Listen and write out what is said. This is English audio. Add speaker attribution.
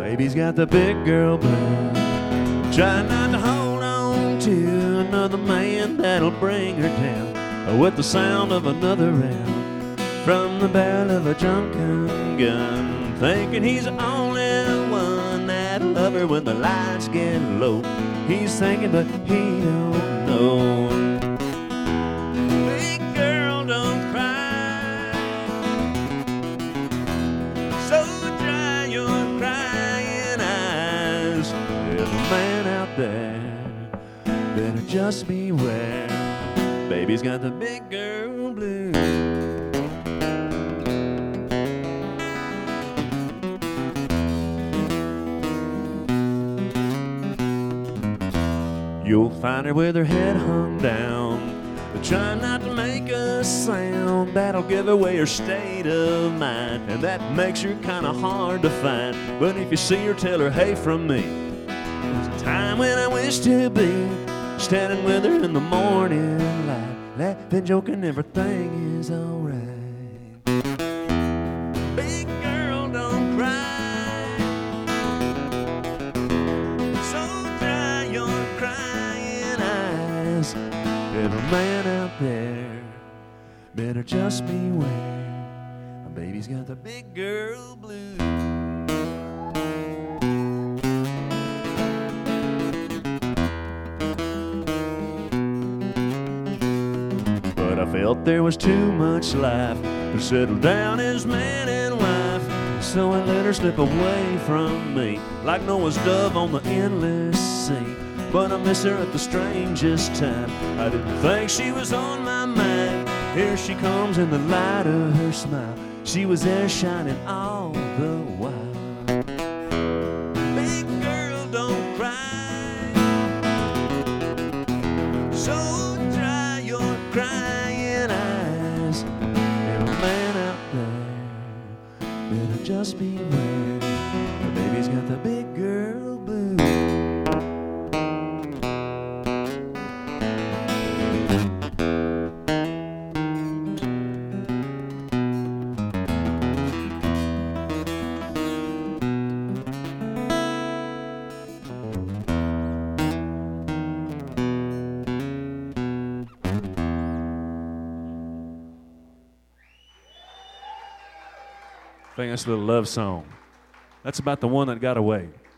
Speaker 1: Baby's got the big girl blues. Try not to hold on to another man that'll bring her down with the sound of another round from the barrel of a drunken gun, thinking he's the only one that'll love her when the lights get low. He's thinking, but he don't know. Big girl, don't cry, so dry your crying eyes. There's a man out there, better just beware. Baby's got the big girl blues. You'll find her with her head hung down, but try not to make a sound that'll give away her state of mind, and that makes her kinda hard to find. But if you see her, tell her, hey, from me, there's a time when I wish to be standing with her in the morning light, laughing, joking, everything is alright. Big girl, don't cry, so dry your crying eyes. There's a man out there, better just beware. My baby's got the big girl blues. I felt there was too much life to settle down as man and wife, so I let her slip away from me like Noah's dove on the endless sea. But I miss her at the strangest time. I didn't think she was on my mind. Here she comes in the light of her smile. She was there shining all the while. Big girl, don't cry, so dry your crying. Just beware, the baby's got the big girl blues. I think that's a little love song. That's about the one that got away.